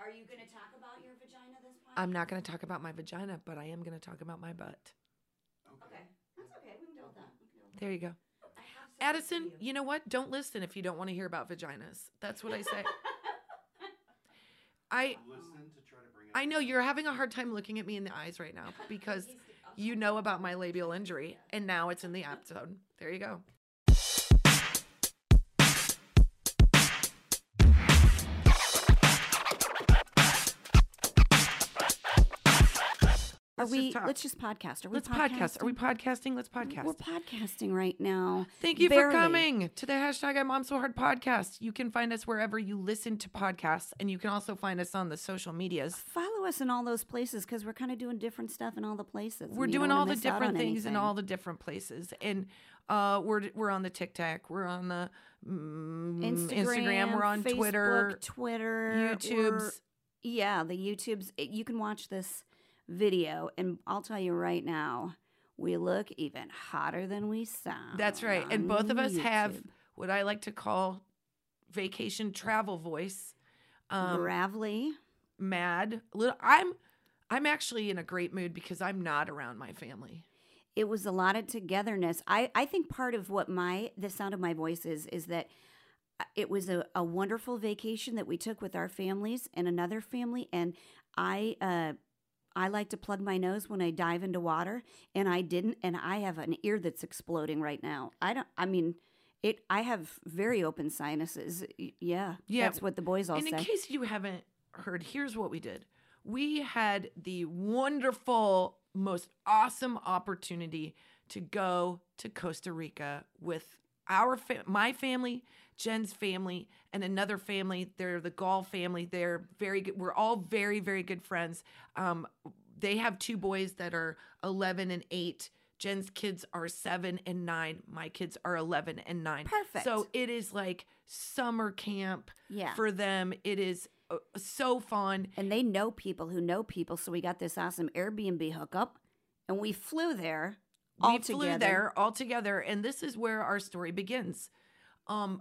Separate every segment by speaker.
Speaker 1: are you going to talk about your vagina this podcast?
Speaker 2: I'm not going to talk about my vagina, but I am going to talk about my butt.
Speaker 1: Okay. That's okay. We can deal with that.
Speaker 2: There you go.
Speaker 1: I have something
Speaker 2: Addison,
Speaker 1: for
Speaker 2: you know what? Don't listen if you don't want to hear about vaginas. That's what I say. I know you're having a hard time looking at me in the eyes right now because you know about my labial injury, and now it's in the episode. There you go.
Speaker 1: Let's just podcast.
Speaker 2: Let's podcast. Are we podcasting? Let's podcast.
Speaker 1: We're podcasting right now.
Speaker 2: Thank you for coming to the hashtag I'm So Hard podcast. You can find us wherever you listen to podcasts, and you can also find us on the social medias.
Speaker 1: Follow us in all those places because we're kind of doing different stuff in all the places.
Speaker 2: We're doing all the different things in all the different places, and we're on the TikTok, we're on the Instagram, we're on
Speaker 1: Facebook,
Speaker 2: Twitter, YouTube's.
Speaker 1: The YouTube's. You can watch this video, and I'll tell you right now, we look even hotter than we sound.
Speaker 2: That's right. And both of us have what I like to call vacation travel voice.
Speaker 1: Gravelly.
Speaker 2: Mad. I'm actually in a great mood because I'm not around my family.
Speaker 1: It was a lot of togetherness. I think part of what the sound of my voice is that it was a wonderful vacation that we took with our families and another family, and I like to plug my nose when I dive into water, and I didn't, and I have an ear that's exploding right now. I have very open sinuses. Yeah. That's what the boys all say.
Speaker 2: And in case you haven't heard, here's what we did. We had the wonderful, most awesome opportunity to go to Costa Rica with my family, Jen's family, and another family. They're the Gall family. They're very good. We're all very, very good friends. They have two boys that are 11 and 8. Jen's kids are 7 and 9. My kids are 11 and 9.
Speaker 1: Perfect.
Speaker 2: So it is like summer camp for them. It is so fun.
Speaker 1: And they know people who know people. So we got this awesome Airbnb hookup, and we flew there.
Speaker 2: We flew there all together, and this is where our story begins. So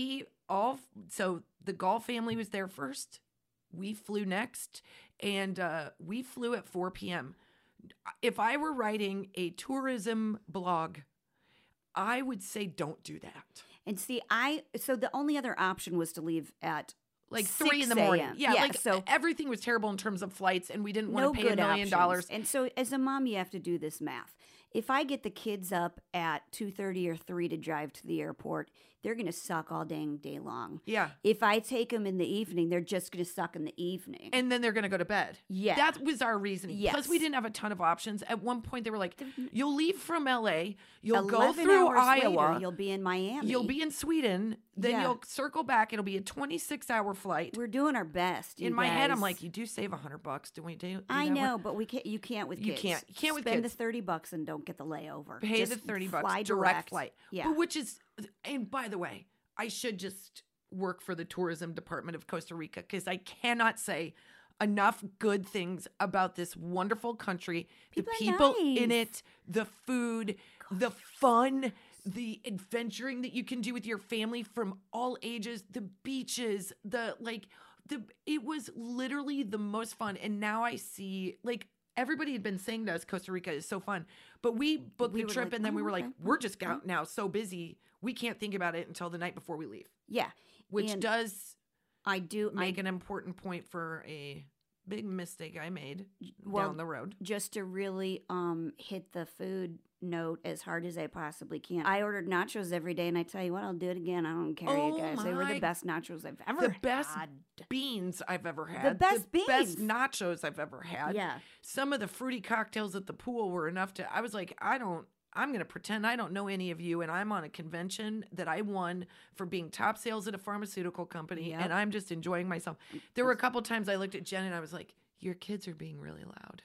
Speaker 2: the Gall family was there first. We flew next, and we flew at 4 p.m. If I were writing a tourism blog, I would say don't do that.
Speaker 1: And see, so the only other option was to leave at
Speaker 2: like 3 in the morning. Yeah, so everything was terrible in terms of flights, and we didn't want to pay $1 million.
Speaker 1: And so as a mom, you have to do this math. If I get the kids up at 2:30 or 3 to drive to the airport, they're going to suck all dang day long.
Speaker 2: Yeah.
Speaker 1: If I take them in the evening, they're just going to suck in the evening.
Speaker 2: And then they're going to go to bed.
Speaker 1: Yeah.
Speaker 2: That was our reasoning.
Speaker 1: Yes.
Speaker 2: Plus, we didn't have a ton of options. At one point, they were like, you'll leave from L.A., you'll go through Iowa.
Speaker 1: Later, you'll be in Miami.
Speaker 2: You'll be in Sweden. Then you'll circle back. It'll be a 26-hour flight.
Speaker 1: We're doing our best.
Speaker 2: In my head, I'm like, you do save $100, do we do?
Speaker 1: I know, but we can't. You can't with kids.
Speaker 2: You can't with
Speaker 1: kids.
Speaker 2: Spend
Speaker 1: the $30 and don't get the layover.
Speaker 2: Pay the $30 direct flight.
Speaker 1: Yeah.
Speaker 2: But which is, and by the way, I should just work for the tourism department of Costa Rica because I cannot say enough good things about this wonderful country. The people in it, the food, the fun, the adventuring that you can do with your family from all ages, the beaches, it was literally the most fun. And now I see, everybody had been saying to us, Costa Rica is so fun. But we booked the trip, and then we were like, we're just out now so busy. We can't think about it until the night before we leave.
Speaker 1: Yeah.
Speaker 2: Which does
Speaker 1: make
Speaker 2: an important point for a big mistake I made down the road.
Speaker 1: Just to really hit the food note as hard as I possibly can. I ordered nachos every day, and I tell you what, I'll do it again. I don't care, you guys. They were the best nachos I've ever had.
Speaker 2: The best beans I've ever had.
Speaker 1: The best
Speaker 2: best nachos I've ever had.
Speaker 1: Yeah.
Speaker 2: Some of the fruity cocktails at the pool were enough to, I was like, I'm going to pretend I don't know any of you, and I'm on a convention that I won for being top sales at a pharmaceutical company, and I'm just enjoying myself. There were a couple times I looked at Jen, and I was like, your kids are being really loud.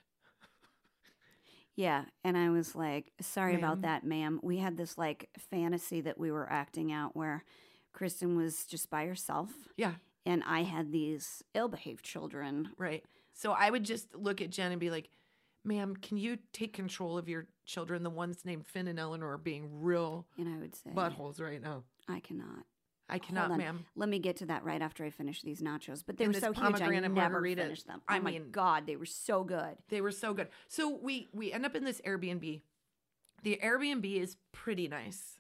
Speaker 1: Yeah, and I was like, sorry about that, ma'am. We had this fantasy that we were acting out where Kristen was just by herself.
Speaker 2: Yeah.
Speaker 1: And I had these ill-behaved children.
Speaker 2: Right. So I would just look at Jen and be like, ma'am, can you take control of your children? The ones named Finn and Eleanor are being real
Speaker 1: and I would say,
Speaker 2: buttholes right now.
Speaker 1: I cannot.
Speaker 2: I cannot,
Speaker 1: Hold on.
Speaker 2: ma'am.
Speaker 1: Let me get to that right after I finish these nachos. But they
Speaker 2: And
Speaker 1: were
Speaker 2: this
Speaker 1: so huge, I
Speaker 2: pomegranate
Speaker 1: never
Speaker 2: margarita,
Speaker 1: finished them.
Speaker 2: I
Speaker 1: Oh my
Speaker 2: mean-
Speaker 1: God, they were so good.
Speaker 2: They were so good. So we end up in this Airbnb. The Airbnb is pretty nice.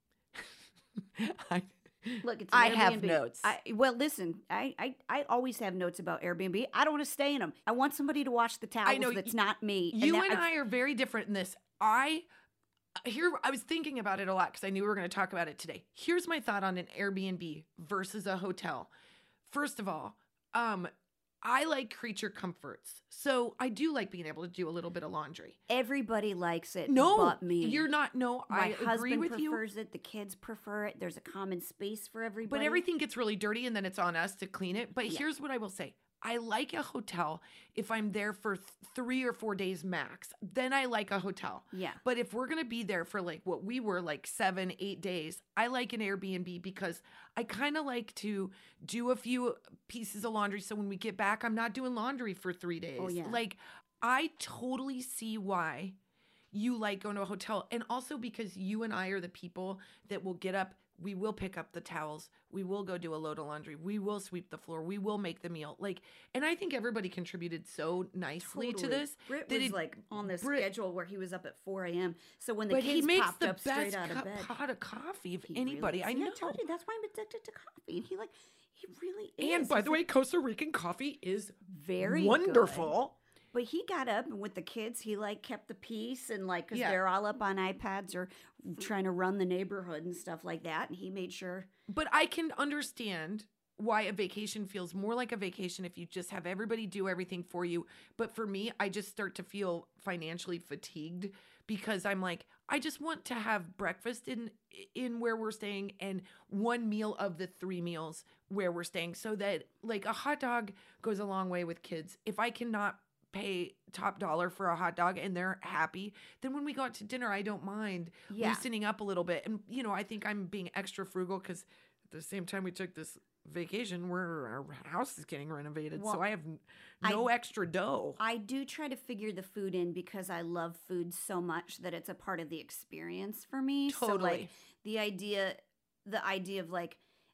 Speaker 1: Look, it's an
Speaker 2: I have
Speaker 1: Airbnb.
Speaker 2: notes.
Speaker 1: Well, listen, I always have notes about Airbnb. I don't want to stay in them. I want somebody to wash the towels
Speaker 2: know,
Speaker 1: that's not me.
Speaker 2: You
Speaker 1: that-
Speaker 2: and I are very different in this. I was thinking about it a lot because I knew we were going to talk about it today. Here's my thought on an Airbnb versus a hotel. First of all, I like creature comforts. So I do like being able to do a little bit of laundry.
Speaker 1: Everybody likes it
Speaker 2: No,
Speaker 1: but me.
Speaker 2: you're not. No,
Speaker 1: My
Speaker 2: I agree
Speaker 1: husband
Speaker 2: with you.
Speaker 1: prefers it. The kids prefer it. There's a common space for everybody.
Speaker 2: But everything gets really dirty and then it's on us to clean it. But
Speaker 1: Yeah.
Speaker 2: here's what I will say. I like a hotel if I'm there for 3 or 4 days max. Then I like a hotel.
Speaker 1: Yeah.
Speaker 2: But if we're going to be there for like what we were like 7, 8 days, I like an Airbnb because I kind of like to do a few pieces of laundry. So when we get back, I'm not doing laundry for 3 days.
Speaker 1: Oh, yeah.
Speaker 2: Like I totally see why you like going to a hotel. And also because you and I are the people that will get up. We will pick up the towels. We will go do a load of laundry. We will sweep the floor. We will make the meal. Like, and I think everybody contributed so nicely to this.
Speaker 1: Britt
Speaker 2: that
Speaker 1: was
Speaker 2: it-
Speaker 1: like on the
Speaker 2: Brit-
Speaker 1: schedule where he was up at 4 a.m. So when the
Speaker 2: But he
Speaker 1: kids
Speaker 2: makes
Speaker 1: popped
Speaker 2: the
Speaker 1: up straight
Speaker 2: best
Speaker 1: out of bed,
Speaker 2: pot of coffee of
Speaker 1: he
Speaker 2: anybody
Speaker 1: really,
Speaker 2: I
Speaker 1: See,
Speaker 2: know.
Speaker 1: I told you that's why I'm addicted to coffee. And he really is.
Speaker 2: And by
Speaker 1: He's
Speaker 2: the way, Costa Rican coffee is
Speaker 1: very
Speaker 2: wonderful.
Speaker 1: But he got up and with the kids, he like kept the peace and like, because
Speaker 2: Yeah.
Speaker 1: they're all up on iPads or trying to run the neighborhood and stuff like that. And he made sure.
Speaker 2: But I can understand why a vacation feels more like a vacation if you just have everybody do everything for you. But for me, I just start to feel financially fatigued because I'm like, I just want to have breakfast in where we're staying and one meal of the 3 meals where we're staying, so that like a hot dog goes a long way with kids. If I cannot pay top dollar for a hot dog and they're happy, then when we go out to dinner, I don't mind
Speaker 1: Yeah.
Speaker 2: loosening up a little bit. And, you know, I think I'm being extra frugal because at the same time we took this vacation where our house is getting renovated. So
Speaker 1: Well,
Speaker 2: I have no extra dough.
Speaker 1: I do try to figure the food in because I love food so much that it's a part of the experience for me. So
Speaker 2: Totally.
Speaker 1: like the idea of like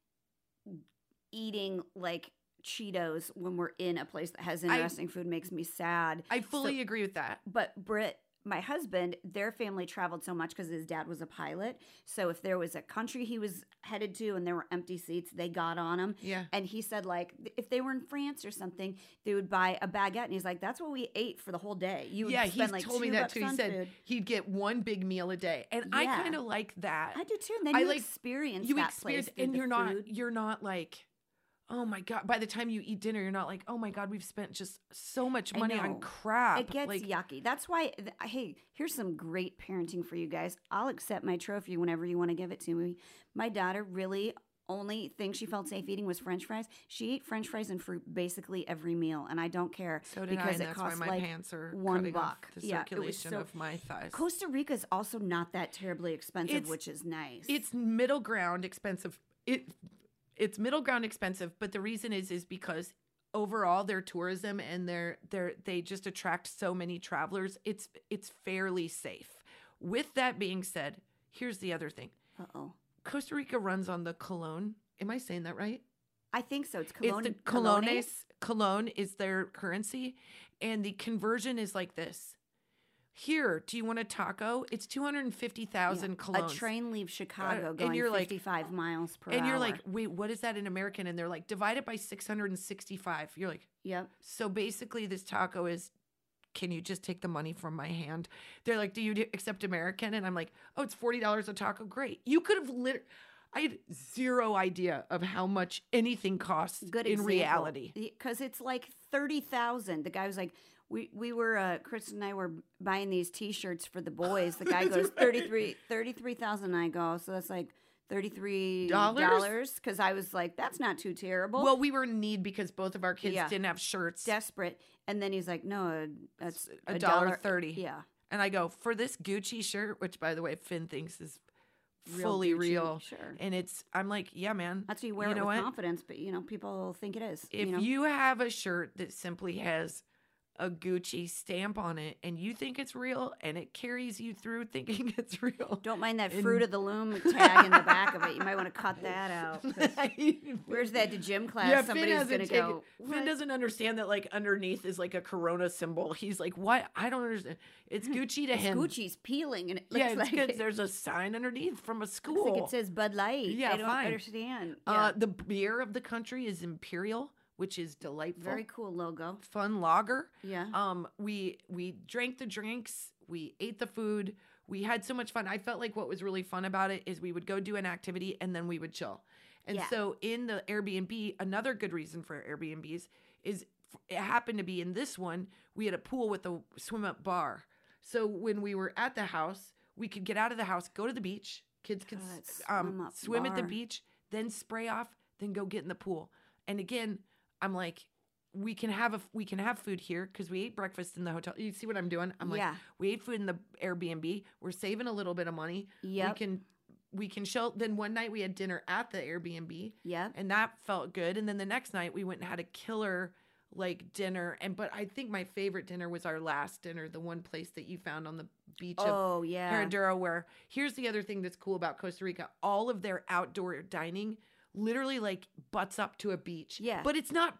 Speaker 1: eating like Cheetos when we're in a place that has interesting food makes me sad.
Speaker 2: I fully agree with that.
Speaker 1: But Britt, my husband, their family traveled so much because his dad was a pilot. So if there was a country he was headed to and there were empty seats, they got on them.
Speaker 2: Yeah.
Speaker 1: And he said, like, if they were in France or something, they would buy a baguette. And he's like, that's what we ate for the whole day. You would
Speaker 2: Yeah,
Speaker 1: spend
Speaker 2: he
Speaker 1: like
Speaker 2: told me
Speaker 1: $2
Speaker 2: that too. He
Speaker 1: on
Speaker 2: said
Speaker 1: food.
Speaker 2: he'd get one big meal a day. And I
Speaker 1: Yeah.
Speaker 2: kind of like that.
Speaker 1: I do too. And then
Speaker 2: I
Speaker 1: you
Speaker 2: like-
Speaker 1: experience
Speaker 2: You
Speaker 1: that
Speaker 2: experience
Speaker 1: place through
Speaker 2: and
Speaker 1: the food.
Speaker 2: you're not like, oh my God. By the time you eat dinner, you're not like, oh my God, we've spent just so much
Speaker 1: I
Speaker 2: money
Speaker 1: know.
Speaker 2: on crap.
Speaker 1: It gets
Speaker 2: like,
Speaker 1: yucky. That's why, hey, here's some great parenting for you guys. I'll accept my trophy whenever you want to give it to me. My daughter really only thing she felt safe eating was French fries. She ate French fries and fruit basically every meal, and I don't care
Speaker 2: so did
Speaker 1: because
Speaker 2: I, and
Speaker 1: it
Speaker 2: that's why
Speaker 1: costs
Speaker 2: my
Speaker 1: like
Speaker 2: pants are
Speaker 1: $1.
Speaker 2: cutting off the
Speaker 1: Yeah, it was
Speaker 2: circulation
Speaker 1: so-
Speaker 2: of my thighs.
Speaker 1: Costa Rica is also not that terribly expensive,
Speaker 2: It's-
Speaker 1: which is nice.
Speaker 2: It's middle ground expensive. It's middle ground expensive, but the reason is because overall their tourism and they just attract so many travelers. It's fairly safe. With that being said, here's the other thing.
Speaker 1: Uh-oh.
Speaker 2: Costa Rica runs on the colon. Am I saying that right?
Speaker 1: I think so. It's cologne.
Speaker 2: It's the colones. Cologne is their currency, and the conversion is like this. Here, do you want a taco? It's 250,000 colognes.
Speaker 1: A train leaves Chicago
Speaker 2: and
Speaker 1: going
Speaker 2: you're like-
Speaker 1: 55 miles per hour.
Speaker 2: And you're like, wait, what is that in American? And they're like, divide it by 665. You're like,
Speaker 1: yep.
Speaker 2: so basically this taco is, can you just take the money from my hand? They're like, do you accept American? And I'm like, oh, it's $40 a taco. Great. You could have I had zero idea of how much anything costs
Speaker 1: Good
Speaker 2: in
Speaker 1: example.
Speaker 2: reality.
Speaker 1: Because it's like 30,000. The guy was like, we were, Chris and I were buying these T-shirts for the boys. The guy goes, 33,000. I go, so that's like $33. Because I was like, that's not too terrible.
Speaker 2: Well, we were in need because both of our kids
Speaker 1: Yeah.
Speaker 2: didn't have shirts.
Speaker 1: Desperate. And then he's like, no, that's
Speaker 2: $1.30.
Speaker 1: Yeah.
Speaker 2: And I go, for this Gucci shirt, which by the way, Finn thinks is
Speaker 1: Real
Speaker 2: fully
Speaker 1: Gucci,
Speaker 2: real.
Speaker 1: sure.
Speaker 2: And I'm like, yeah, man.
Speaker 1: That's how you wear it with confidence, but people think it is.
Speaker 2: If you have a shirt that simply has a Gucci stamp on it and you think it's real and it carries you through thinking it's real.
Speaker 1: Don't mind that Fruit of the Loom tag in the back of it. You might want to cut that out. Where's that to gym class?
Speaker 2: Yeah,
Speaker 1: somebody's going to go.
Speaker 2: Finn doesn't understand that like underneath is like a Corona symbol. He's like, what? I don't understand. It's Gucci to him.
Speaker 1: Gucci's peeling and it looks
Speaker 2: it's
Speaker 1: like
Speaker 2: good. There's a sign underneath from a school.
Speaker 1: Looks like it says Bud Light.
Speaker 2: Yeah,
Speaker 1: I don't understand.
Speaker 2: The beer of the country is Imperial, which is delightful.
Speaker 1: Very cool logo.
Speaker 2: Fun lager.
Speaker 1: Yeah.
Speaker 2: We drank the drinks. We ate the food. We had so much fun. I felt like what was really fun about it is we would go do an activity and then we would chill. And so in the Airbnb, another good reason for Airbnbs is it happened to be in this one, we had a pool with a swim up bar. So when we were at the house, we could get out of the house, go to the beach. Kids could swim at the beach, then spray off, then go get in the pool. And again, I'm like, we can have food here because we ate breakfast in the hotel. You see what I'm doing? I'm like, we ate food in the Airbnb. We're saving a little bit of money.
Speaker 1: Yep.
Speaker 2: We can chill. Then one night we had dinner at the Airbnb.
Speaker 1: Yeah.
Speaker 2: And that felt good. And then the next night we went and had a killer like dinner. But I think my favorite dinner was our last dinner, the one place that you found on the beach of Herradura, where here's the other thing that's cool about Costa Rica. All of their outdoor dining literally like butts up to a beach.
Speaker 1: Yeah.
Speaker 2: But it's not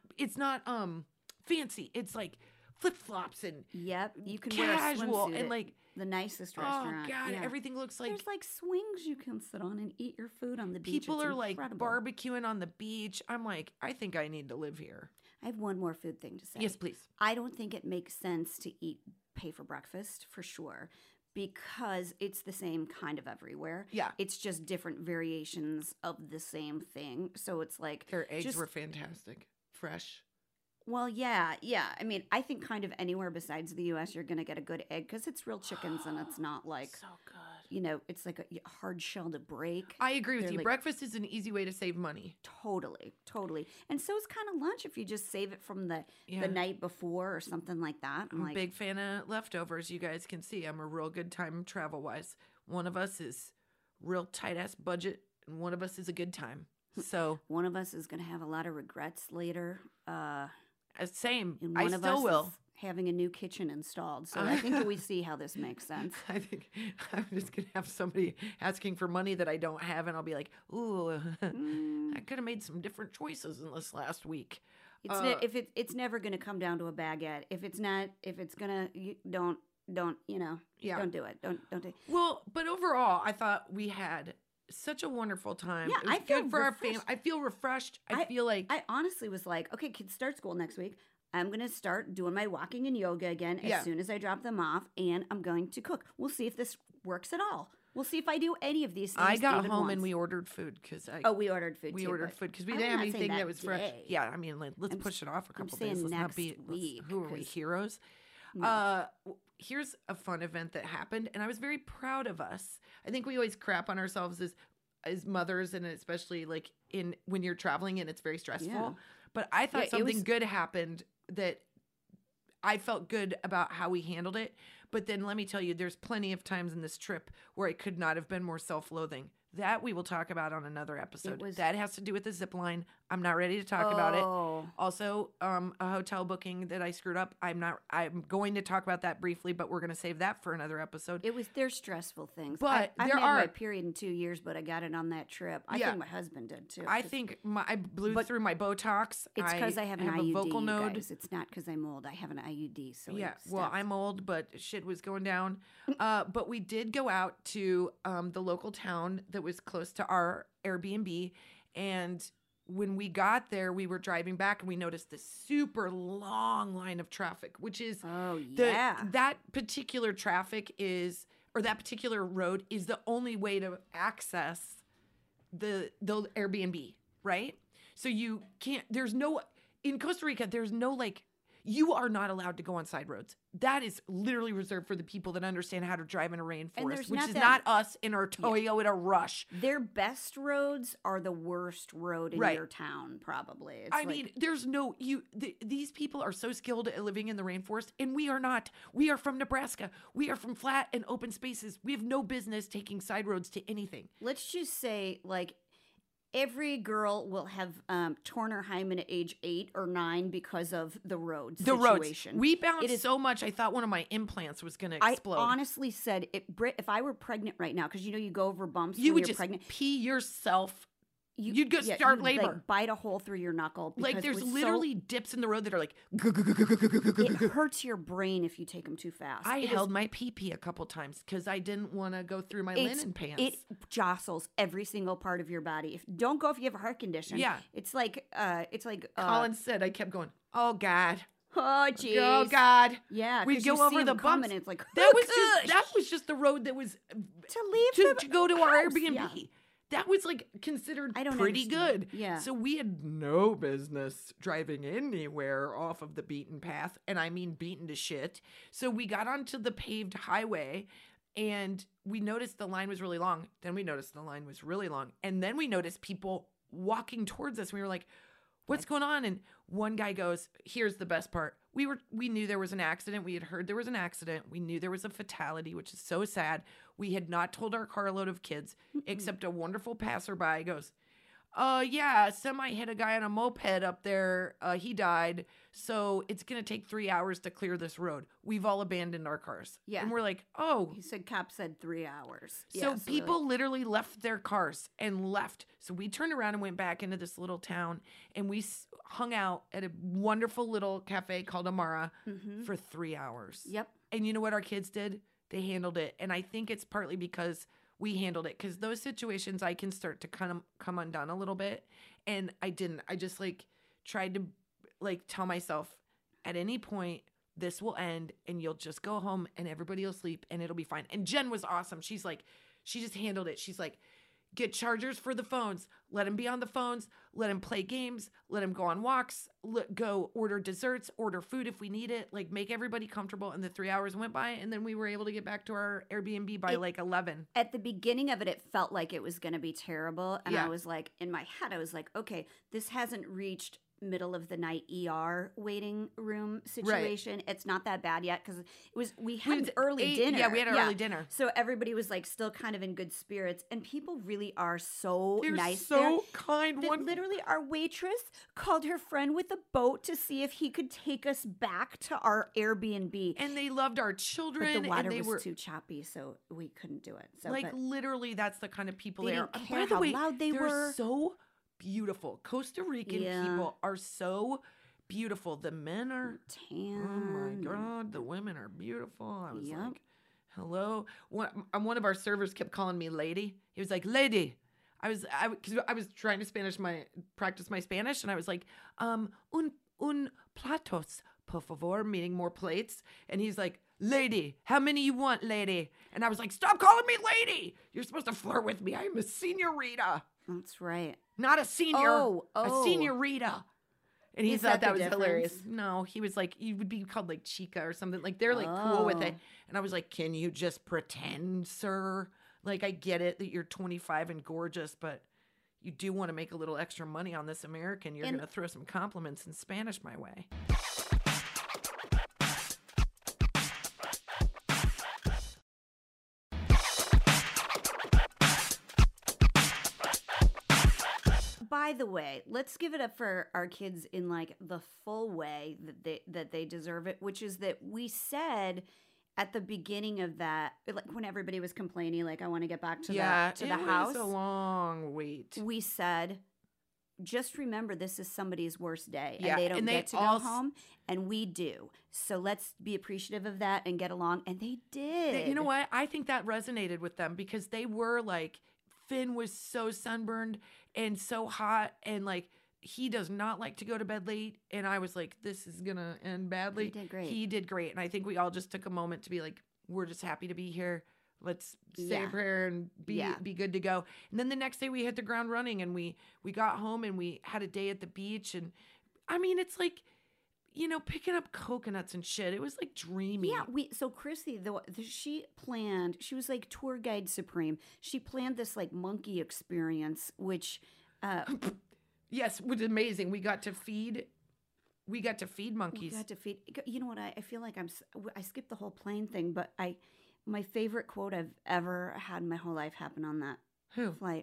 Speaker 2: fancy. It's like flip-flops and
Speaker 1: you can
Speaker 2: casual
Speaker 1: wear a swimsuit
Speaker 2: and like
Speaker 1: the nicest restaurant.
Speaker 2: Oh God, everything looks like
Speaker 1: there's like swings you can sit on and eat your food on the beach.
Speaker 2: People
Speaker 1: it's
Speaker 2: are
Speaker 1: incredible.
Speaker 2: like barbecuing on the beach. I'm like, I think I need to live here.
Speaker 1: I have one more food thing to say.
Speaker 2: Yes, please.
Speaker 1: I don't think it makes sense to pay for breakfast for sure, because it's the same kind of everywhere.
Speaker 2: Yeah.
Speaker 1: It's just different variations of the same thing. So it's like
Speaker 2: their eggs were fantastic. Fresh.
Speaker 1: Well, yeah. I mean, I think kind of anywhere besides the U.S., you're going to get a good egg because it's real chickens and it's not like,
Speaker 2: so good.
Speaker 1: You know, it's like a hard shell to break.
Speaker 2: I agree with you.
Speaker 1: Like,
Speaker 2: breakfast is an easy way to save money.
Speaker 1: Totally. And so is kind of lunch if you just save it from the night before or something like that.
Speaker 2: I'm a big fan of leftovers. You guys can see I'm a real good time travel-wise. One of us is real tight-ass budget and one of us is a good time. So
Speaker 1: one of us is going to have a lot of regrets later.
Speaker 2: Same.
Speaker 1: And
Speaker 2: I still will.
Speaker 1: Having a new kitchen installed. So I think we see how this makes sense.
Speaker 2: I think I'm just going to have somebody asking for money that I don't have. And I'll be like, ooh, I could have made some different choices in this last week.
Speaker 1: It's never going to come down to a baguette. If it's going to, don't do it. Don't do it.
Speaker 2: Well, but overall, I thought we had such a wonderful time.
Speaker 1: Yeah,
Speaker 2: it was good for our family. I feel refreshed. I feel like
Speaker 1: I honestly was like, okay, kids start school next week. I'm going to start doing my walking and yoga again as soon as I drop them off, and I'm going to cook. We'll see if this works at all. We'll see if I do any of these things.
Speaker 2: I got home and we ordered food because
Speaker 1: we ordered food.
Speaker 2: We ordered food because we didn't have anything that was fresh. Yeah, I mean, let's push it off a couple days. Let's not be who are we, heroes? No. Here's a fun event that happened, and I was very proud of us. I think we always crap on ourselves as mothers, and especially like when you're traveling and it's very stressful. Yeah. But I thought something good happened that I felt good about how we handled it. But then let me tell you, there's plenty of times in this trip where it could not have been more self-loathing. That we will talk about on another episode. That has to do with the zip line. I'm not ready to talk about it. Also, a hotel booking that I screwed up. I'm going to talk about that briefly, but we're going to save that for another episode.
Speaker 1: They're stressful things.
Speaker 2: But
Speaker 1: I've had my period in 2 years, but I got it on that trip. I think my husband did too.
Speaker 2: I think I blew through my Botox.
Speaker 1: It's because I have an IUD, a vocal node. Guys. It's not because I'm old. I have an IUD. So
Speaker 2: well, I'm old, but shit was going down. But we did go out to the local town that was close to our Airbnb, and when we got there, we were driving back and we noticed this super long line of traffic, which is that particular that particular road is the only way to access the Airbnb, right? So you can't, in Costa Rica, there's no you are not allowed to go on side roads. That is literally reserved for the people that understand how to drive in a rainforest, which is not us in our Toyota Rush.
Speaker 1: Their best roads are the worst road in your town, probably.
Speaker 2: I mean, there's these people are so skilled at living in the rainforest, and we are not. We are from Nebraska. We are from flat and open spaces. We have no business taking side roads to anything.
Speaker 1: Let's just say, every girl will have torn her hymen at age 8 or 9 because of the road
Speaker 2: The
Speaker 1: situation.
Speaker 2: roads. We bounced so much, I thought one of my implants was going to explode.
Speaker 1: I honestly said, if I were pregnant right now, because you go over bumps
Speaker 2: you
Speaker 1: when
Speaker 2: would
Speaker 1: you're
Speaker 2: just
Speaker 1: pregnant.
Speaker 2: pee yourself. You'd go start labor.
Speaker 1: Like, bite a hole through your knuckle.
Speaker 2: Like there's literally dips in the road that are like.
Speaker 1: It hurts your brain if you take them too fast.
Speaker 2: I held my pee a couple times because I didn't want to go through my linen pants.
Speaker 1: It jostles every single part of your body. Don't go if you have a heart condition.
Speaker 2: Yeah,
Speaker 1: it's like
Speaker 2: Colin said. I kept going. Oh God.
Speaker 1: Oh jeez.
Speaker 2: Oh God.
Speaker 1: Yeah.
Speaker 2: We'd go over the bumps.
Speaker 1: And it's like
Speaker 2: that was just the road that was to go to our Airbnb. Yeah. That was like considered pretty good.
Speaker 1: Yeah.
Speaker 2: So we had no business driving anywhere off of the beaten path. And I mean beaten to shit. So we got onto the paved highway and we noticed the line was really long. Then we noticed the line was really long. And then we noticed people walking towards us. We were like, what's going on? And one guy goes, here's the best part. We knew there was an accident. We had heard there was an accident. We knew there was a fatality, which is so sad. We had not told our carload of kids, except a wonderful passerby goes, yeah, semi hit a guy on a moped up there. He died. So it's going to take 3 hours to clear this road. We've all abandoned our cars.
Speaker 1: Yeah.
Speaker 2: And we're like, oh.
Speaker 1: He said, cop said 3 hours.
Speaker 2: So people literally left their cars and left. So we turned around and went back into this little town and we hung out at a wonderful little cafe called Amara for 3 hours.
Speaker 1: Yep.
Speaker 2: And you know what our kids did? They handled it. And I think it's partly because we handled it. Because those situations I can start to kind of come undone a little bit. And I didn't. I just tried to tell myself at any point this will end and you'll just go home and everybody will sleep and it'll be fine. And Jen was awesome. She just handled it. She's like, get chargers for the phones. Let him be on the phones. Let him play games. Let him go on walks. Go order desserts, order food if we need it. Make everybody comfortable. And the 3 hours went by and then we were able to get back to our Airbnb by 11.
Speaker 1: At the beginning of it, it felt like it was going to be terrible. And I was like, in my head, I was like, okay, this hasn't reached middle of the night ER waiting room situation. Right. It's not that bad yet because we had early dinner.
Speaker 2: Yeah, we had early dinner.
Speaker 1: So everybody was still kind of in good spirits, and people really are so
Speaker 2: They're
Speaker 1: nice.
Speaker 2: So kind.
Speaker 1: Literally, our waitress called her friend with a boat to see if he could take us back to our Airbnb.
Speaker 2: And they loved our children.
Speaker 1: But the water
Speaker 2: and
Speaker 1: was too choppy, so we couldn't do it. So,
Speaker 2: literally, that's the kind of people
Speaker 1: they
Speaker 2: are.
Speaker 1: Didn't care
Speaker 2: By the
Speaker 1: how
Speaker 2: way,
Speaker 1: loud they were.
Speaker 2: So beautiful. Costa Rican people are so beautiful. The men are
Speaker 1: tan.
Speaker 2: Oh my God, the women are beautiful. I was like, hello. One of our servers kept calling me lady. He was like, lady. Because I was trying to practice my Spanish, and I was like, un platos, por favor, meaning more plates. And he's like, lady, how many you want, lady? And I was like, stop calling me lady. You're supposed to flirt with me. I'm a señorita.
Speaker 1: That's right.
Speaker 2: Not a senior. A señorita. And he thought that was hilarious. No, he was like, you would be called chica or something. They're cool with it. And I was like, can you just pretend, sir? I get it that you're 25 and gorgeous, but you do want to make a little extra money on this American. You're going to throw some compliments in Spanish my way.
Speaker 1: By the way, let's give it up for our kids in the full way that they deserve it, which is that we said at the beginning of that, when everybody was complaining, I want to get back to the house.
Speaker 2: It was a long wait.
Speaker 1: We said, just remember this is somebody's worst day, and they don't get to go home, and we do. So let's be appreciative of that and get along. And they did.
Speaker 2: You know what? I think that resonated with them because they were Finn was so sunburned and so hot, and he does not like to go to bed late. And I was like, this is going to end badly.
Speaker 1: He did great.
Speaker 2: And I think we all just took a moment to be like, we're just happy to be here. Let's say a prayer and be good to go. And then the next day we hit the ground running, and we got home and we had a day at the beach. And I mean, it's picking up coconuts and shit. It was dreamy.
Speaker 1: Yeah, so Chrissy, she planned, she was tour guide supreme. She planned this monkey experience, which
Speaker 2: yes, was amazing. We got to feed monkeys.
Speaker 1: You know what? I feel like I skipped the whole plane thing, but my favorite quote I've ever had in my whole life happened on that flight.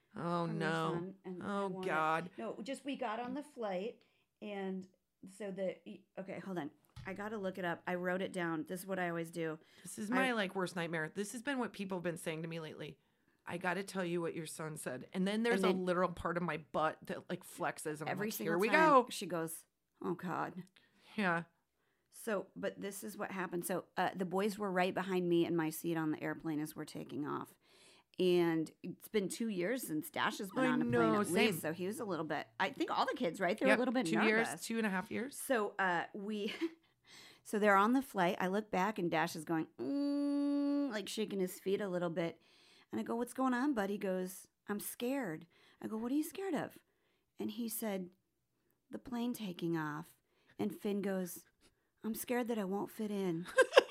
Speaker 2: Oh,
Speaker 1: from my
Speaker 2: no.
Speaker 1: son, and I
Speaker 2: Oh,
Speaker 1: wanted-
Speaker 2: God.
Speaker 1: No, just we got on the flight, and so okay, hold on. I got to look it up. I wrote it down. This is what I always do.
Speaker 2: This is my worst nightmare. This has been what people have been saying to me lately. I got to tell you what your son said. And then there's a literal part of my butt that like flexes. And
Speaker 1: Every
Speaker 2: I'm like,
Speaker 1: single
Speaker 2: here we
Speaker 1: time
Speaker 2: go.
Speaker 1: she goes, oh God.
Speaker 2: Yeah.
Speaker 1: So, but this is what happened. So the boys were right behind me in my seat on the airplane as we're taking off. And it's been 2 years since Dash has been on a plane at least. So he was a little bit, I think all the kids, right? They were a little bit
Speaker 2: 2
Speaker 1: nervous.
Speaker 2: years, 2.5 years.
Speaker 1: So so they're on the flight. I look back and Dash is going, like shaking his feet a little bit. And I go, what's going on, bud? He goes, I'm scared. I go, what are you scared of? And he said, the plane taking off. And Finn goes, I'm scared that I won't fit in.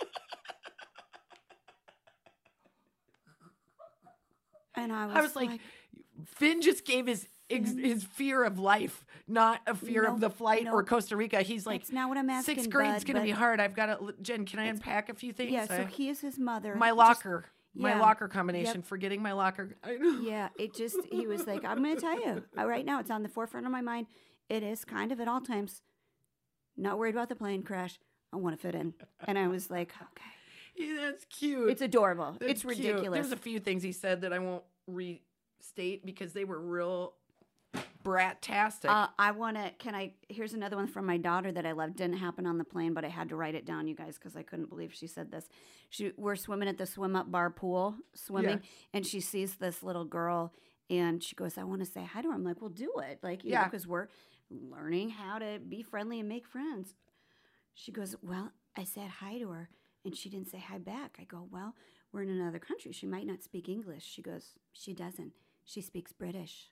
Speaker 1: And I was like,
Speaker 2: Finn just gave his fear of life, not a fear of the flight or Costa Rica. He's like,
Speaker 1: that's not what I'm asking.
Speaker 2: 6th grade's going to be hard. I've got to, Jen, can I unpack a few things?
Speaker 1: Yeah, so he is his mother.
Speaker 2: My locker. My locker combination, forgetting my locker.
Speaker 1: Yeah, he was like, I'm going to tell you, right now it's on the forefront of my mind. It is kind of at all times, not worried about the plane crash. I want to fit in. And I was like, okay.
Speaker 2: Yeah, that's cute.
Speaker 1: It's adorable.
Speaker 2: That's
Speaker 1: it's ridiculous.
Speaker 2: Cute. There's a few things he said that I won't restate because they were real brat-tastic.
Speaker 1: Here's another one from my daughter that I love. Didn't happen on the plane, but I had to write it down, you guys, because I couldn't believe she said this. We're swimming at the swim-up bar pool, and she sees this little girl, and she goes, I want to say hi to her. I'm like, well, do it. Like, you know, because we're learning how to be friendly and make friends. She goes, well, I said hi to her, and she didn't say hi back. I go, well, we're in another country. She might not speak English. She goes, she doesn't. She speaks British.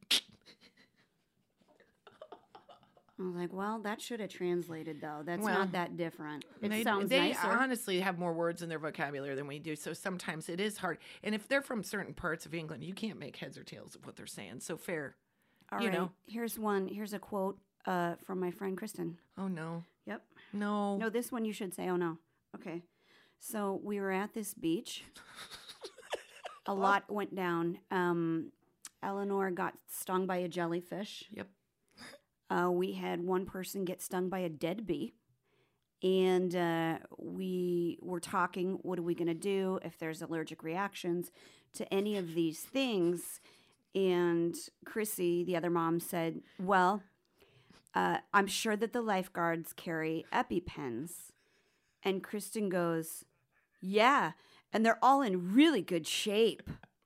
Speaker 1: I was like, well, that should have translated, though. That's not that different. It sounds nicer.
Speaker 2: They honestly have more words in their vocabulary than we do, so sometimes it is hard. And if they're from certain parts of England, you can't make heads or tails of what they're saying. So fair.
Speaker 1: All right. Know. Here's a quote from my friend Kristen.
Speaker 2: Oh, no.
Speaker 1: Yep.
Speaker 2: No.
Speaker 1: No, this one you should say, oh, no. Okay. So we were at this beach. A lot went down. Eleanor got stung by a jellyfish.
Speaker 2: Yep.
Speaker 1: We had one person get stung by a dead bee. And we were talking, what are we going to do if there's allergic reactions to any of these things? And Chrissy, the other mom, said, well, I'm sure that the lifeguards carry EpiPens. And Kristen goes, yeah, and they're all in really good shape.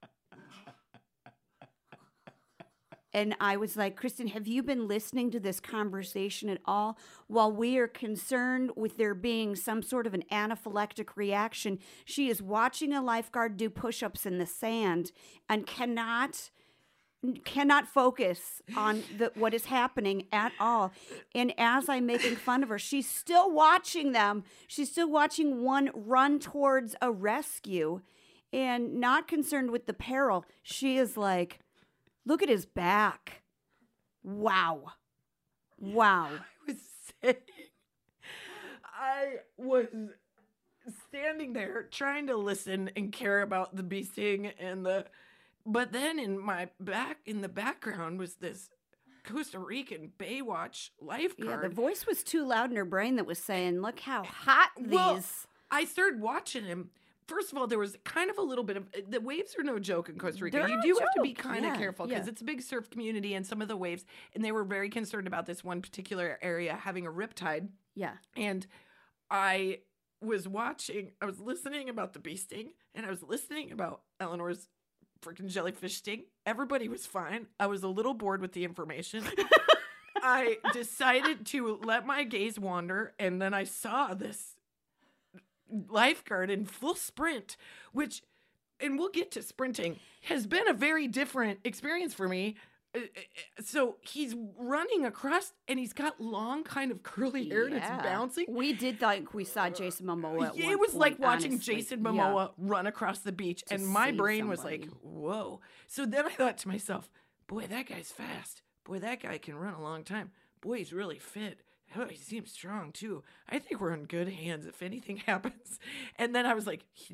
Speaker 1: And I was like, Kristen, have you been listening to this conversation at all? While we are concerned with there being some sort of an anaphylactic reaction, she is watching a lifeguard do push-ups in the sand and cannot focus on what is happening at all. And as I'm making fun of her, she's still watching them. She's still watching one run towards a rescue and not concerned with the peril. She is like, look at his back. Wow.
Speaker 2: I was standing there trying to listen and care about the bee sting but then in the background was this Costa Rican Baywatch lifeguard.
Speaker 1: Yeah, the voice was too loud in her brain that was saying, look how hot these. Well,
Speaker 2: I started watching him. First of all, there was kind of a little bit of the waves are no joke in Costa Rica. You do have to be kind of careful because it's a big surf community and some of the waves. And they were very concerned about this one particular area having a riptide.
Speaker 1: Yeah.
Speaker 2: And I was listening about the bee sting and I was listening about Eleanor's freaking jellyfish sting. Everybody was fine. I was a little bored with the information. I decided to let my gaze wander, and then I saw this lifeguard in full sprint, which, and we'll get to sprinting, has been a very different experience for me. So he's running across, and he's got long, kind of curly hair, and it's bouncing.
Speaker 1: We did think we saw Jason Momoa.
Speaker 2: It was like watching Jason Momoa run across the beach, and my brain was like, "Whoa!" So then I thought to myself, "Boy, that guy's fast. Boy, that guy can run a long time. Boy, he's really fit. Oh, he seems strong too. I think we're in good hands if anything happens." And then I was like,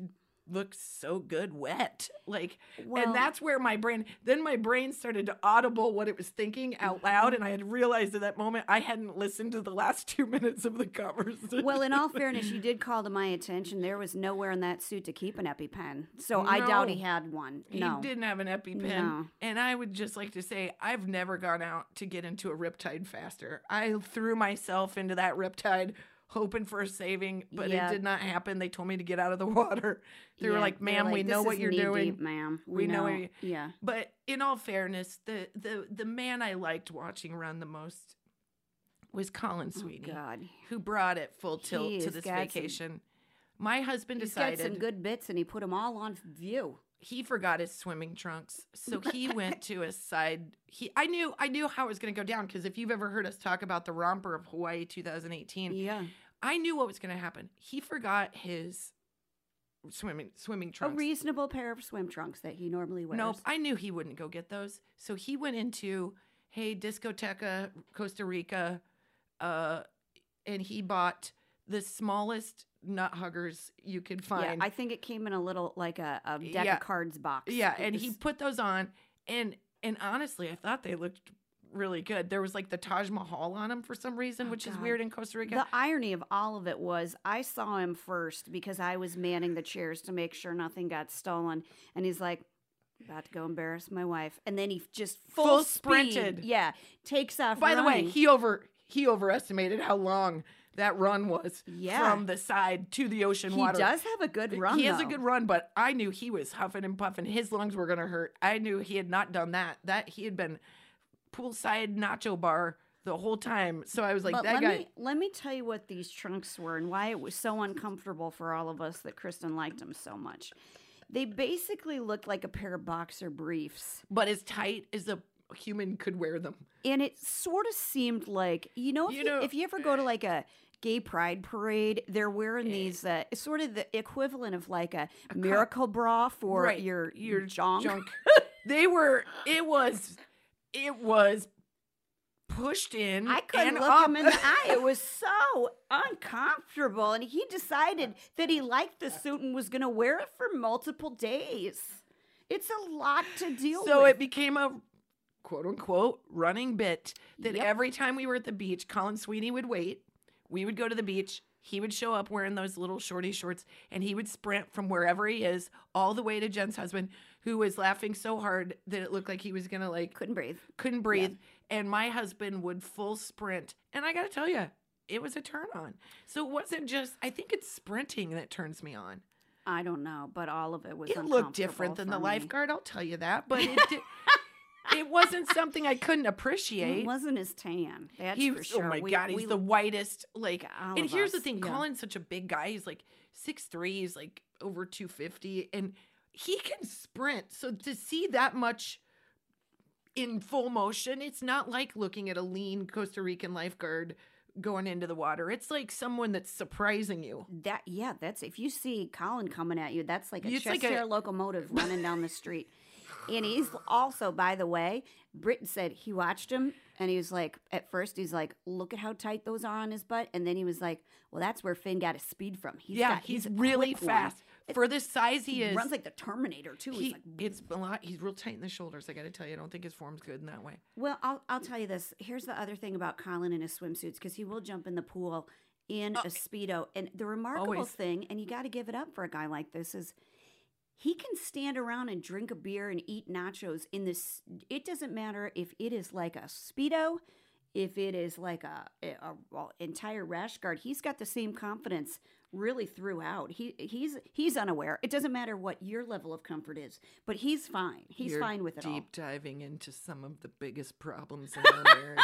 Speaker 2: looks so good wet. Like,
Speaker 1: Well,
Speaker 2: and that's where my brain started to audible what it was thinking out loud. And I had realized at that moment I hadn't listened to the last 2 minutes of the conversation.
Speaker 1: well, in all fairness, you did call to my attention there was nowhere in that suit to keep an EpiPen. So I doubt he
Speaker 2: No.
Speaker 1: had one.
Speaker 2: He
Speaker 1: No.
Speaker 2: didn't have an EpiPen.
Speaker 1: No.
Speaker 2: And I would just like to say, I've never gone out to get into a riptide faster. I threw myself into that riptide hoping for a saving, but
Speaker 1: Yeah.
Speaker 2: it did not happen. They told me to get out of the water. They were
Speaker 1: Yeah,
Speaker 2: like,
Speaker 1: they're
Speaker 2: ma'am, we
Speaker 1: "This
Speaker 2: know
Speaker 1: is
Speaker 2: what you're
Speaker 1: knee
Speaker 2: doing.
Speaker 1: deep, ma'am.
Speaker 2: We know what you-"
Speaker 1: Yeah.
Speaker 2: But in all fairness, the man I liked watching run the most was Colin Sweeney,
Speaker 1: God.
Speaker 2: who brought it full tilt
Speaker 1: He
Speaker 2: to
Speaker 1: has
Speaker 2: this
Speaker 1: got some-
Speaker 2: vacation. My husband
Speaker 1: He's got
Speaker 2: decided
Speaker 1: some good bits, and he put them all on view.
Speaker 2: he forgot his swimming trunks, so he went to a side. I knew how it was going to go down, because if you've ever heard us talk about the romper of Hawaii 2018,
Speaker 1: Yeah.
Speaker 2: I knew what was going to happen. He forgot his swimming
Speaker 1: A
Speaker 2: trunks.
Speaker 1: reasonable pair of swim trunks that he normally wears.
Speaker 2: Nope, I knew he wouldn't go get those. So he went into, hey, Discoteca, Costa Rica, and he bought the smallest nut huggers you could
Speaker 1: Yeah,
Speaker 2: find.
Speaker 1: I think it came in a little, like a deck
Speaker 2: Yeah.
Speaker 1: of cards box.
Speaker 2: Yeah,
Speaker 1: It
Speaker 2: and he
Speaker 1: was-
Speaker 2: put those on, and honestly, I thought they looked really good. There was like the Taj Mahal on them for some reason,
Speaker 1: Oh,
Speaker 2: which is
Speaker 1: God.
Speaker 2: weird in Costa Rica.
Speaker 1: The irony of all of it was I saw him first because I was manning the chairs to make sure nothing got stolen. And he's like, about to go embarrass my wife. And then he just
Speaker 2: Full
Speaker 1: speed,
Speaker 2: sprinted.
Speaker 1: Yeah. Takes off
Speaker 2: By the way,
Speaker 1: running.
Speaker 2: he overestimated how long that run was
Speaker 1: Yeah.
Speaker 2: from the side to the ocean
Speaker 1: He
Speaker 2: water.
Speaker 1: does have a good run,
Speaker 2: He has a
Speaker 1: though.
Speaker 2: good run, but I knew he was huffing and puffing. His lungs were going to hurt. I knew he had not done that. That he had been poolside nacho bar the whole time. So I was like,
Speaker 1: But
Speaker 2: that guy.
Speaker 1: let me tell you what these trunks were and why it was so uncomfortable for all of us that Kristen liked them so much. They basically looked like a pair of boxer briefs.
Speaker 2: But as tight as a human could wear them.
Speaker 1: And it sort of seemed like, if you ever go to like a gay pride parade, they're wearing these, sort of the equivalent of like a miracle bra for
Speaker 2: Right,
Speaker 1: your
Speaker 2: junk.
Speaker 1: junk.
Speaker 2: It was pushed in.
Speaker 1: I couldn't
Speaker 2: and
Speaker 1: look
Speaker 2: up.
Speaker 1: him in the eye. It was so uncomfortable. And he decided that he liked the suit and was going to wear it for multiple days. It's a lot to deal
Speaker 2: So
Speaker 1: with.
Speaker 2: it became a quote unquote running bit that
Speaker 1: Yep.
Speaker 2: every time we were at the beach, Colin Sweeney would wait. We would go to the beach. He would show up wearing those little shorty shorts, and he would sprint from wherever he is all the way to Jen's husband, who was laughing so hard that it looked like he was gonna
Speaker 1: Couldn't breathe.
Speaker 2: couldn't breathe. And my husband would full sprint. And I got to tell you, it was a turn on. So it wasn't just, I think it's sprinting that turns me on.
Speaker 1: I don't know, but all of it was
Speaker 2: It
Speaker 1: uncomfortable
Speaker 2: looked different than
Speaker 1: for
Speaker 2: the
Speaker 1: me.
Speaker 2: lifeguard, I'll tell you that. But it did, it wasn't something I couldn't appreciate.
Speaker 1: It wasn't as tan. That's
Speaker 2: He
Speaker 1: for
Speaker 2: was,
Speaker 1: sure.
Speaker 2: oh my God, he's the whitest. Like,
Speaker 1: All
Speaker 2: and
Speaker 1: of
Speaker 2: here's the
Speaker 1: us,
Speaker 2: thing,
Speaker 1: yeah.
Speaker 2: Colin's such a big guy. He's like 6'3", he's like over 250, and he can sprint. So to see that much in full motion, it's not like looking at a lean Costa Rican lifeguard going into the water. It's like someone that's surprising you.
Speaker 1: That's if you see Colin coming at you, that's like a
Speaker 2: It's
Speaker 1: chest
Speaker 2: like a-
Speaker 1: hair locomotive running down the street. And he's also, by the way, Britton said he watched him and he was like, at first he's like, look at how tight those are on his butt. And then he was like, well, that's where Finn got his speed from.
Speaker 2: He's
Speaker 1: a
Speaker 2: really
Speaker 1: quick one.
Speaker 2: fast. For the size he is.
Speaker 1: Runs like the Terminator too. He's like,
Speaker 2: it's a lot. He's real tight in the shoulders. I got to tell you, I don't think his form's good in that way.
Speaker 1: well, I'll tell you this. Here's the other thing about Colin and his swimsuits, because he will jump in the pool in a Speedo. And the remarkable
Speaker 2: Always.
Speaker 1: thing, and you got to give it up for a guy like this, is he can stand around and drink a beer and eat nachos in this. It doesn't matter if it is like a Speedo, if it is like a entire rash guard. He's got the same confidence really throughout. He's unaware. It doesn't matter what your level of comfort is, but he's fine. He's
Speaker 2: You're
Speaker 1: fine with it all.
Speaker 2: deep diving into some of the biggest problems in our marriage.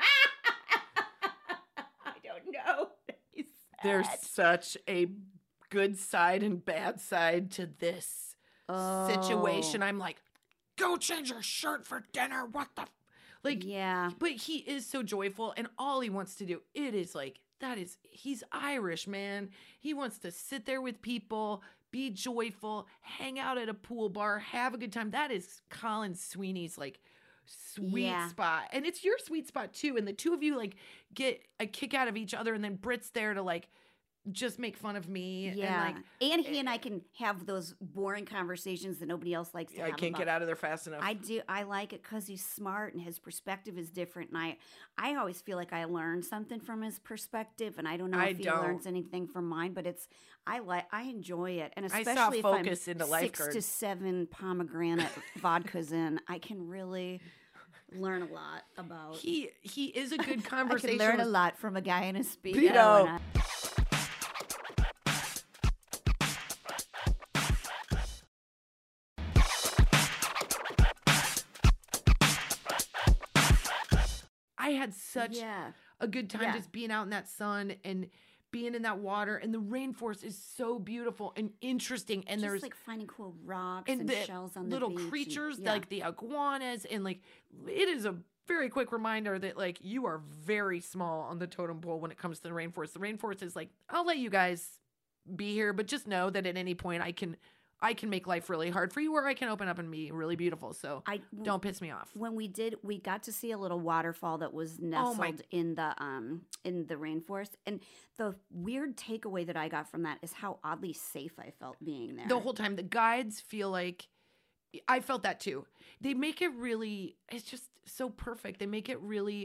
Speaker 1: I don't know. He's
Speaker 2: There's
Speaker 1: sad.
Speaker 2: such a good side and bad side to this situation.
Speaker 1: Oh.
Speaker 2: I'm like, go change your shirt for dinner. What the? Like,
Speaker 1: Yeah.
Speaker 2: but he is so joyful, and all he wants to do, it is like, he's Irish, man. He wants to sit there with people, be joyful, hang out at a pool bar, have a good time. That is Colin Sweeney's like sweet
Speaker 1: Yeah.
Speaker 2: spot. And it's your sweet spot too. And the two of you like get a kick out of each other, and then Britt's there to like just make fun of me.
Speaker 1: Yeah.
Speaker 2: And like,
Speaker 1: and he and I can have those boring conversations that nobody else likes to
Speaker 2: I
Speaker 1: have.
Speaker 2: can't get out of there fast enough.
Speaker 1: I do. I like it because he's smart and his perspective is different. And I always feel like I learn something from his perspective, and I don't know if he learns anything from mine. But I enjoy it, and especially if I'm
Speaker 2: into
Speaker 1: 6 to 7 pomegranate vodkas in, I can really learn a lot about.
Speaker 2: He is a good conversation.
Speaker 1: I can learn a lot from a guy in a Speedo.
Speaker 2: I had such a good time just being out in that sun and being in that water, and the rainforest is so beautiful and interesting. And
Speaker 1: just
Speaker 2: there's
Speaker 1: like finding cool rocks and shells on the
Speaker 2: little
Speaker 1: beach
Speaker 2: creatures like the iguanas, and like it is a very quick reminder that like you are very small on the totem pole when it comes to the rainforest. The rainforest is like, I'll let you guys be here, but just know that at any point I can make life really hard for you, or I can open up and be really beautiful. So don't piss me off.
Speaker 1: When we got to see a little waterfall that was nestled in the rainforest. And the weird takeaway that I got from that is how oddly safe I felt being there.
Speaker 2: The whole time, the guides feel like, I felt that too. They make it really, it's just so perfect. They make it really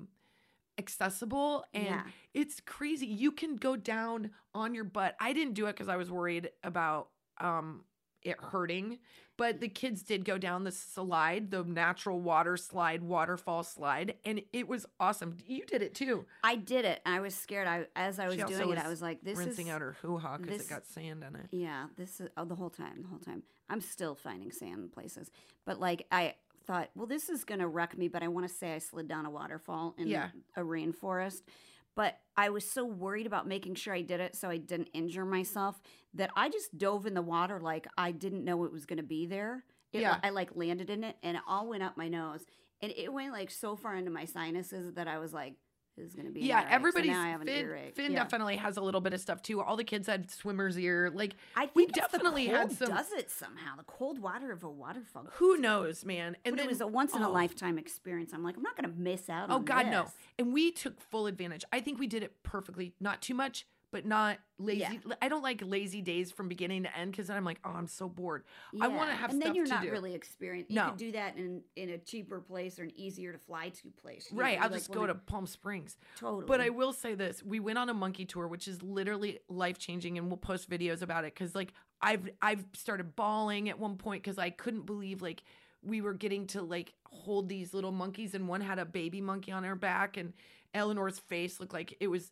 Speaker 2: accessible, and it's crazy. You can go down on your butt. I didn't do it because I was worried about it hurting, but the kids did go down the slide, the natural waterfall slide, and it was awesome. You did it too.
Speaker 1: I did it. I was scared. As I was doing it, I was like, "This is
Speaker 2: rinsing out her hoo-ha because it got sand in it."
Speaker 1: Yeah, this is the whole time. I'm still finding sand in places, but like I thought, well, this is gonna wreck me. But I want to say I slid down a waterfall in a rainforest. But I was so worried about making sure I did it so I didn't injure myself that I just dove in the water like I didn't know it was going to be there. I like landed in it, and it all went up my nose. And it went like so far into my sinuses that I was like, this is going to be an earache.
Speaker 2: Everybody's
Speaker 1: so now I have an earache.
Speaker 2: Finn definitely has a little bit of stuff too. All the kids had swimmer's ear. Like
Speaker 1: I think
Speaker 2: we definitely
Speaker 1: the cold
Speaker 2: had some.
Speaker 1: Does it somehow? The cold water of a waterfall.
Speaker 2: Who knows, man? And
Speaker 1: but it was a once in a lifetime experience. I'm like, I'm not going to miss out on
Speaker 2: Oh God,
Speaker 1: this.
Speaker 2: no! And we took full advantage. I think we did it perfectly. Not too much, but not lazy. Yeah. I don't like lazy days from beginning to end because then I'm like, oh, I'm so bored.
Speaker 1: Yeah.
Speaker 2: I want to have
Speaker 1: and
Speaker 2: stuff to do.
Speaker 1: And then you're not really experienced. You
Speaker 2: no.
Speaker 1: could do that in a cheaper place or an easier to fly to place.
Speaker 2: Right. I'll just go to Palm Springs.
Speaker 1: Totally.
Speaker 2: But I will say this. We went on a monkey tour, which is literally life-changing, and we'll post videos about it because like I've started bawling at one point because I couldn't believe like we were getting to like hold these little monkeys, and one had a baby monkey on her back, and Eleanor's face looked like it was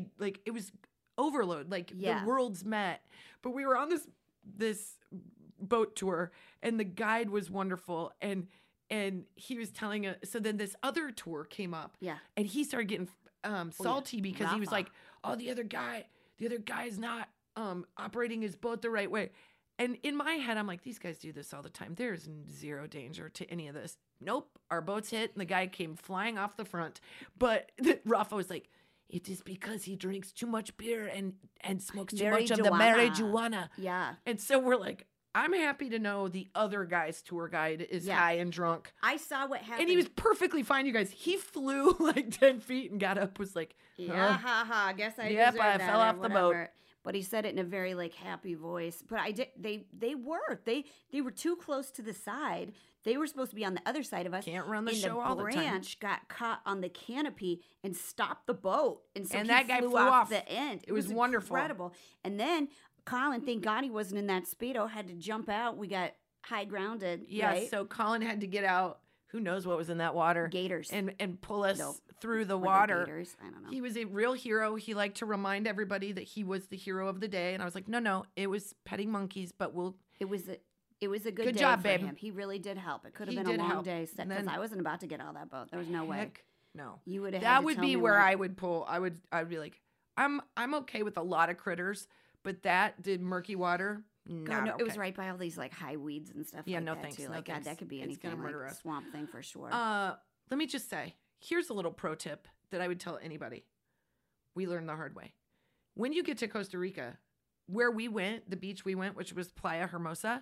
Speaker 2: overload, like the worlds met. But we were on this boat tour, and the guide was wonderful, and he was telling us. So then this other tour came up, and he started getting salty because he was like, "Oh, the other guy's not operating his boat the right way." And in my head, I'm like, these guys do this all the time. There's zero danger to any of this. Nope, our boat's hit, and the guy came flying off the front. But Rafa was like, it is because he drinks too much beer and smokes too much of the marijuana.
Speaker 1: Yeah.
Speaker 2: And so we're like, I'm happy to know the other guy's tour guide is high and drunk.
Speaker 1: I saw what happened.
Speaker 2: And he was perfectly fine, you guys. He flew like 10 feet and got up, was like,
Speaker 1: I guess I
Speaker 2: yep, I fell off the boat.
Speaker 1: But he said it in a very like happy voice. But I did. They were too close to the side. They were supposed to be on the other side of us.
Speaker 2: Can't run the show all the time.
Speaker 1: The branch got caught on the canopy and stopped the boat, and so
Speaker 2: that guy flew off
Speaker 1: the end.
Speaker 2: It was wonderful,
Speaker 1: incredible. And then Colin, thank God he wasn't in that Speedo, had to jump out. We got high grounded.
Speaker 2: Yeah,
Speaker 1: right?
Speaker 2: So Colin had to get out. Who knows what was in that water?
Speaker 1: Gators.
Speaker 2: And pull us through the water.
Speaker 1: Gators. I don't know.
Speaker 2: He was a real hero. He liked to remind everybody that he was the hero of the day. And I was like, no, it was petting monkeys, but It was a good day
Speaker 1: job,
Speaker 2: for
Speaker 1: babe.
Speaker 2: him.
Speaker 1: He really did help. It could have been a long day because I wasn't about to get out of that boat. There was no way.
Speaker 2: No.
Speaker 1: You would have.
Speaker 2: That would be where I would pull. I'd be like, I'm okay with a lot of critters, but the murky water.
Speaker 1: God, no,
Speaker 2: okay.
Speaker 1: It was right by all these like high weeds and stuff.
Speaker 2: Yeah,
Speaker 1: like
Speaker 2: no
Speaker 1: that
Speaker 2: thanks.
Speaker 1: too.
Speaker 2: No
Speaker 1: like
Speaker 2: thanks.
Speaker 1: God, that could be anything.
Speaker 2: It's gonna murder
Speaker 1: like
Speaker 2: us.
Speaker 1: Swamp thing for sure.
Speaker 2: Let me just say, here's a little pro tip that I would tell anybody. We learned the hard way. When you get to Costa Rica, where we went, the beach we went, which was Playa Hermosa,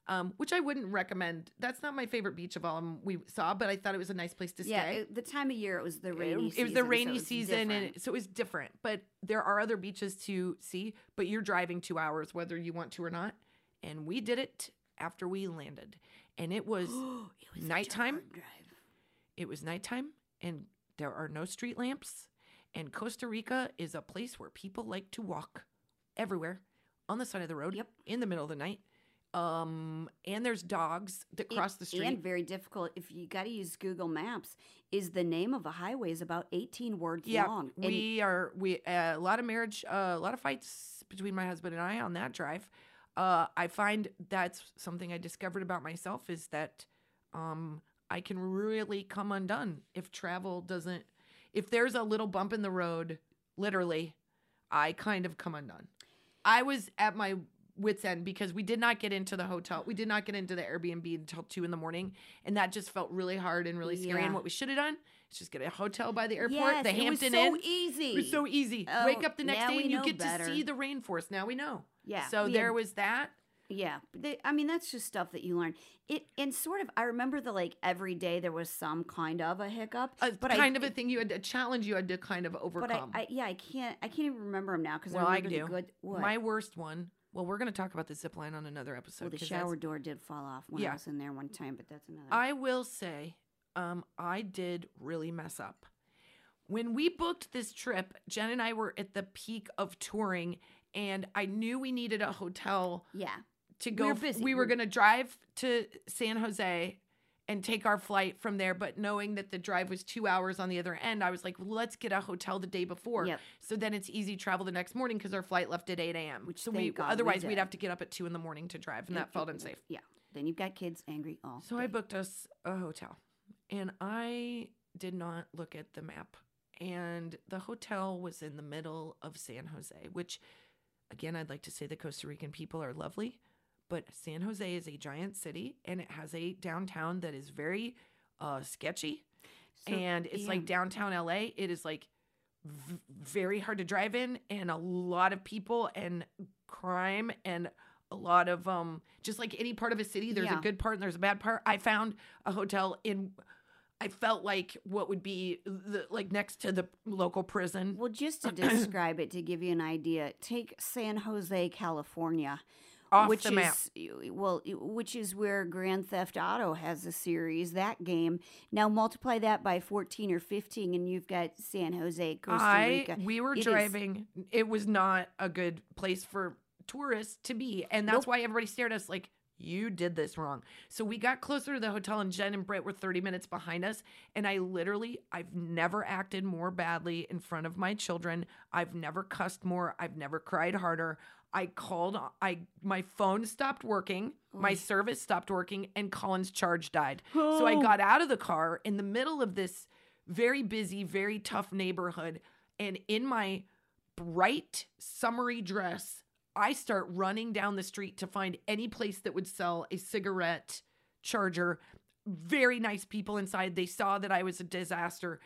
Speaker 2: which I wouldn't recommend. That's not my favorite beach of all we saw, but I thought it was a nice place to stay.
Speaker 1: The time of year it was the rainy season.
Speaker 2: It was the rainy
Speaker 1: so
Speaker 2: season, and so it was different. But there are other beaches to see, but you're driving 2 hours whether you want to or not. And we did it after we landed. And it was, nighttime. It was nighttime, and there are no street lamps. And Costa Rica is a place where people like to walk everywhere on the side of the road in the middle of the night. And there's dogs that cross the street.
Speaker 1: And very difficult. If you got to use Google Maps, is the name of a highway is about 18 words long.
Speaker 2: We a lot of marriage, a lot of fights between my husband and I on that drive. I find that's something I discovered about myself is that I can really come undone if travel doesn't. If there's a little bump in the road, literally, I kind of come undone. I was at my wit's end because we did not get into the hotel. We did not get into the Airbnb until 2 a.m. And that just felt really hard and really scary. And what we should have done is just get a hotel by the airport, the Hampton Inn.
Speaker 1: It was so easy.
Speaker 2: It was so easy. Wake up the next day and you get to see the rainforest. Now we know.
Speaker 1: Yeah.
Speaker 2: So there was that.
Speaker 1: Yeah. That's just stuff that you learn. And sort of, I remember every day there was some kind of a hiccup.
Speaker 2: A thing you had, a challenge you had to kind of overcome.
Speaker 1: But I can't even remember them now because
Speaker 2: I
Speaker 1: remember
Speaker 2: do.
Speaker 1: the good. What?
Speaker 2: My worst one. Well, we're going to talk about the zip line on another episode.
Speaker 1: Well, the shower door did fall off when I was in there one time, but that's another.
Speaker 2: I will say, I did really mess up. When we booked this trip, Jen and I were at the peak of touring, and I knew we needed a hotel.
Speaker 1: Yeah.
Speaker 2: To go, we were going to drive to San Jose and take our flight from there. But knowing that the drive was 2 hours on the other end, I was like, well, let's get a hotel the day before.
Speaker 1: Yep.
Speaker 2: So then it's easy travel the next morning because our flight left at 8 a.m. Otherwise we'd have to get up at 2 a.m. to drive, and that felt unsafe.
Speaker 1: Yeah. Then you've got kids angry all
Speaker 2: So
Speaker 1: day.
Speaker 2: I booked us a hotel, and I did not look at the map. And the hotel was in the middle of San Jose, which, again, I'd like to say the Costa Rican people are lovely. But San Jose is a giant city, and it has a downtown that is very sketchy. And it's like downtown LA. It is like very hard to drive in, and a lot of people and crime and a lot of just like any part of a city, there's a good part and there's a bad part. I found a hotel I felt like what would be next to the local prison.
Speaker 1: Well, just to describe it, to give you an idea, take San Jose, California.
Speaker 2: Off the map.
Speaker 1: Which is where Grand Theft Auto has a series, that game. Now multiply that by 14 or 15 and you've got San Jose, Costa Rica.
Speaker 2: We were driving. It was not a good place for tourists to be. And that's why everybody stared at us like, you did this wrong. So we got closer to the hotel, and Jen and Britt were 30 minutes behind us. And I've never acted more badly in front of my children. I've never cussed more. I've never cried harder. My phone stopped working, my service stopped working, and Colin's charge died. So I got out of the car in the middle of this very busy, very tough neighborhood, and in my bright, summery dress, I start running down the street to find any place that would sell a cigarette charger. Very nice people inside. They saw that I was a disaster.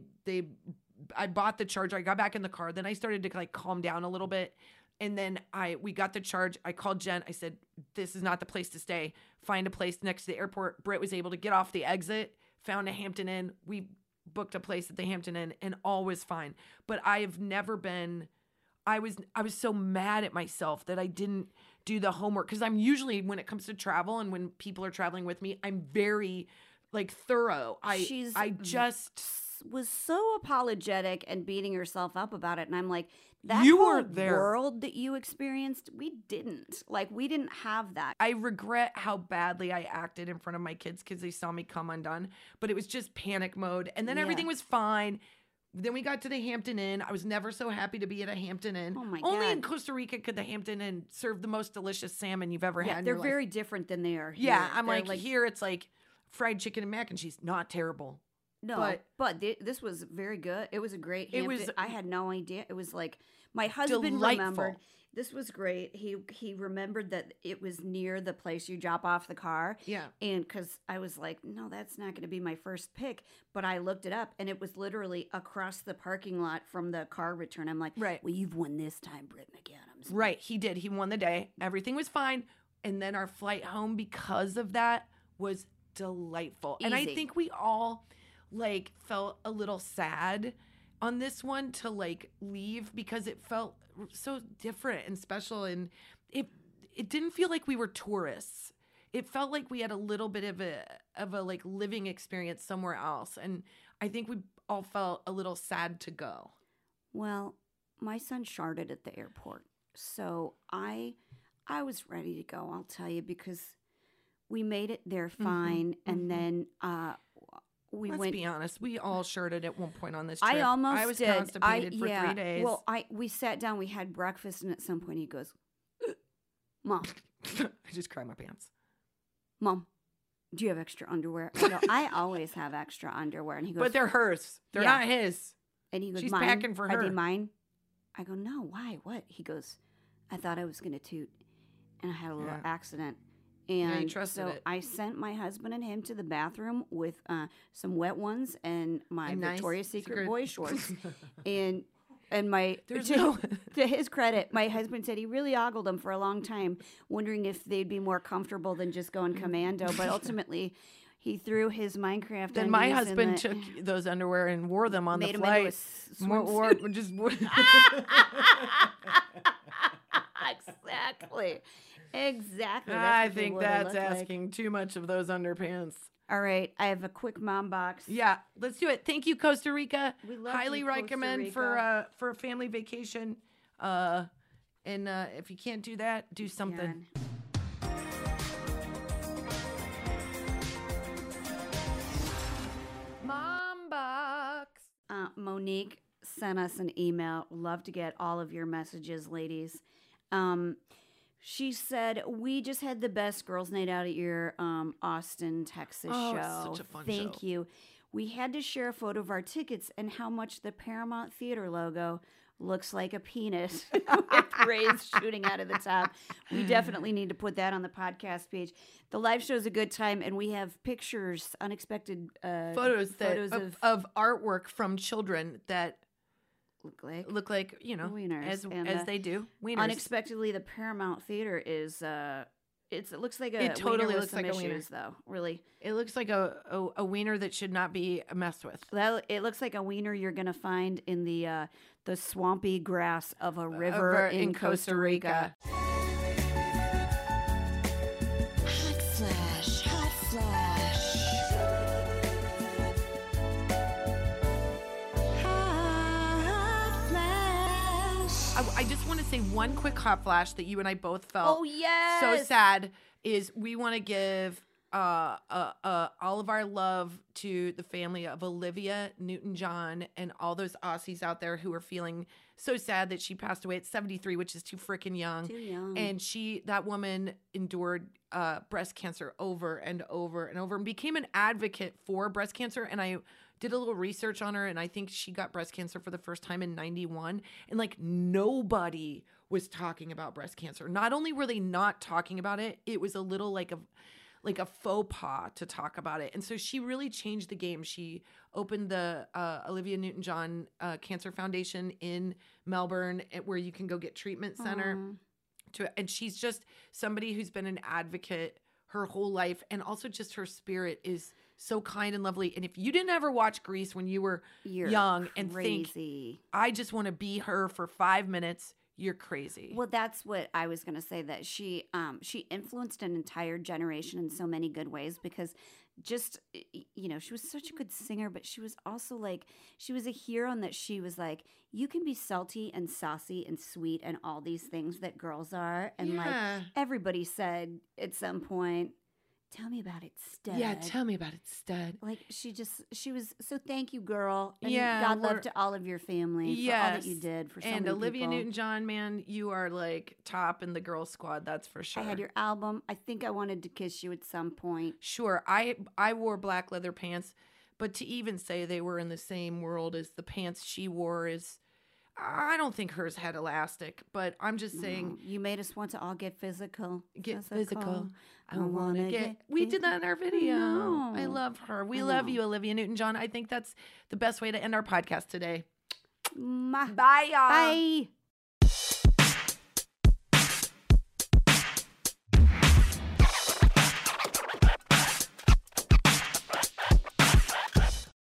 Speaker 2: I bought the charger. I got back in the car. Then I started to calm down a little bit. And then we got the charge. I called Jen. I said, this is not the place to stay. Find a place next to the airport. Britt was able to get off the exit, found a Hampton Inn. We booked a place at the Hampton Inn, and all was fine. But I have never been, I was so mad at myself that I didn't do the homework. Because I'm usually, when it comes to travel and when people are traveling with me, I'm very thorough. I just
Speaker 1: was so apologetic and beating herself up about it. And I'm like, that
Speaker 2: you
Speaker 1: whole
Speaker 2: weren't there.
Speaker 1: World that you experienced, we didn't. We didn't have that.
Speaker 2: I regret how badly I acted in front of my kids because they saw me come undone. But it was just panic mode. And then everything was fine. Then we got to the Hampton Inn. I was never so happy to be at a Hampton Inn.
Speaker 1: Oh my God.
Speaker 2: Only in Costa Rica could the Hampton Inn serve the most delicious salmon you've ever had in your life.
Speaker 1: They're very different than they are here.
Speaker 2: Yeah, I'm here it's fried chicken and mac and cheese. Not terrible.
Speaker 1: No, but this was very good. It was a great Hampton. I had no idea. It was my husband remembered. This was great. He remembered that it was near the place you drop off the car.
Speaker 2: Yeah.
Speaker 1: And because I was like, no, that's not going to be my first pick. But I looked it up, and it was literally across the parking lot from the car return. I'm like,
Speaker 2: right.
Speaker 1: Well, you've won this time, Britt McAdams.
Speaker 2: Right. He did. He won the day. Everything was fine. And then our flight home because of that was delightful. And I
Speaker 1: Easy.
Speaker 2: think we all like felt a little sad on this one to like leave because it felt so different and special, and it didn't feel like we were tourists. It felt like we had a little bit of a like living experience somewhere else, and I think we all felt a little sad to go.
Speaker 1: Well, my son sharded at the airport, so I was ready to go. I'll tell you, because we made it there fine, and then
Speaker 2: Let's be honest, we all shirted at one point on this trip.
Speaker 1: I
Speaker 2: was
Speaker 1: did.
Speaker 2: constipated for 3 days.
Speaker 1: Well, we sat down, we had breakfast, and at some point he goes, "Mom,
Speaker 2: I just cried my pants.
Speaker 1: Mom, do you have extra underwear?" I go, "I always have extra underwear." And he goes,
Speaker 2: But they're hers. They're
Speaker 1: Yeah.
Speaker 2: not his.
Speaker 1: and he goes,
Speaker 2: she's
Speaker 1: "Mine?"
Speaker 2: packing for
Speaker 1: Are
Speaker 2: her.
Speaker 1: they mine? I go, "No, why? What?" He goes, "I thought I was going to toot, and I had a little
Speaker 2: Yeah.
Speaker 1: accident."
Speaker 2: Yeah, he
Speaker 1: And
Speaker 2: trusted
Speaker 1: so
Speaker 2: it.
Speaker 1: I sent my husband and him to the bathroom with some wet ones and my
Speaker 2: A nice
Speaker 1: Victoria's Secret
Speaker 2: secret-
Speaker 1: boy shorts. and my
Speaker 2: There's
Speaker 1: to,
Speaker 2: no-
Speaker 1: to his credit, my husband said he really ogled them for a long time, wondering if they'd be more comfortable than just going commando. But ultimately, he threw his Minecraft.
Speaker 2: Then my
Speaker 1: undies in
Speaker 2: husband
Speaker 1: the-
Speaker 2: took those underwear and wore them on
Speaker 1: made
Speaker 2: the
Speaker 1: him into a
Speaker 2: flight.
Speaker 1: Exactly. Exactly.
Speaker 2: I
Speaker 1: That's what they
Speaker 2: think
Speaker 1: would've
Speaker 2: that's
Speaker 1: looked like.
Speaker 2: asking too much of those underpants.
Speaker 1: All right, I have a quick mom box.
Speaker 2: Yeah, let's do it. Thank you, Costa Rica.
Speaker 1: We love
Speaker 2: Highly
Speaker 1: you, Costa
Speaker 2: recommend
Speaker 1: Rica.
Speaker 2: for a family vacation. And if you can't do that, do something.
Speaker 1: Karen.
Speaker 2: Mom box.
Speaker 1: Monique sent us an email. Love to get all of your messages, ladies. She said, "We just had the best girls' night out at your Austin, Texas
Speaker 2: Oh,
Speaker 1: show.
Speaker 2: it's such a fun
Speaker 1: Thank
Speaker 2: show.
Speaker 1: you. We had to share a photo of our tickets and how much the Paramount Theater logo looks like a penis with rays shooting out of the top. We definitely need to put that on the podcast page. The live show is a good time, and we have pictures, unexpected
Speaker 2: Photos of artwork from children that
Speaker 1: look like wieners.
Speaker 2: as
Speaker 1: And,
Speaker 2: they do. Wieners.
Speaker 1: unexpectedly, the Paramount Theater is it looks like a
Speaker 2: It totally
Speaker 1: wiener with
Speaker 2: looks
Speaker 1: some
Speaker 2: like a wiener.
Speaker 1: issues, though. Really,
Speaker 2: It looks like a wiener that should not be messed with.
Speaker 1: it looks like a wiener you're gonna find in the swampy grass of a river in Costa Rica.
Speaker 3: Hot flash, hot flash. Hot flash.
Speaker 2: I just want to say one quick hot flash that you and I both felt
Speaker 1: Oh yes,
Speaker 2: so sad is we want to give all of our love to the family of Olivia Newton-John and all those Aussies out there who are feeling so sad that she passed away at 73, which is too freaking young.
Speaker 1: Too young.
Speaker 2: And that woman endured breast cancer over and over and over and became an advocate for breast cancer. And I did a little research on her, and I think she got breast cancer for the first time in 91. And like nobody was talking about breast cancer. Not only were they not talking about it, it was a little like a faux pas to talk about it. And so she really changed the game. She opened the Olivia Newton-John Cancer Foundation in Melbourne, where you can go get treatment center. And she's just somebody who's been an advocate her whole life. And also just her spirit is so kind and lovely. And if you didn't ever watch Grease when you were
Speaker 1: You're
Speaker 2: young and think,
Speaker 1: crazy.
Speaker 2: I just want to be her for 5 minutes, you're crazy.
Speaker 1: Well, that's what I was going to say, that she influenced an entire generation in so many good ways, because just, she was such a good singer, but she was also like, she was a hero in that she was like, you can be salty and saucy and sweet and all these things that girls are. And like everybody said at some point, tell me about it, stud.
Speaker 2: Yeah, tell me about it, stud.
Speaker 1: Like she was, so thank you, girl. And
Speaker 2: Yeah,
Speaker 1: God love
Speaker 2: we're-
Speaker 1: to all of your family for all that you did for so
Speaker 2: and
Speaker 1: many
Speaker 2: Olivia
Speaker 1: people.
Speaker 2: Newton-John, man, you are like top in the girl squad, that's for sure.
Speaker 1: I had your album. I think I wanted to kiss you at some point.
Speaker 2: Sure, I wore black leather pants, but to even say they were in the same world as the pants she wore is, I don't think hers had elastic, but I'm just saying,
Speaker 1: You made us want to all get physical.
Speaker 2: get physical. I
Speaker 1: wanna
Speaker 2: want to get. We did that in our video.
Speaker 1: know.
Speaker 2: I love her. We
Speaker 1: I
Speaker 2: love
Speaker 1: know.
Speaker 2: you, Olivia Newton-John. I think that's the best way to end our podcast today.
Speaker 1: Bye,
Speaker 2: Bye, y'all.
Speaker 1: Bye.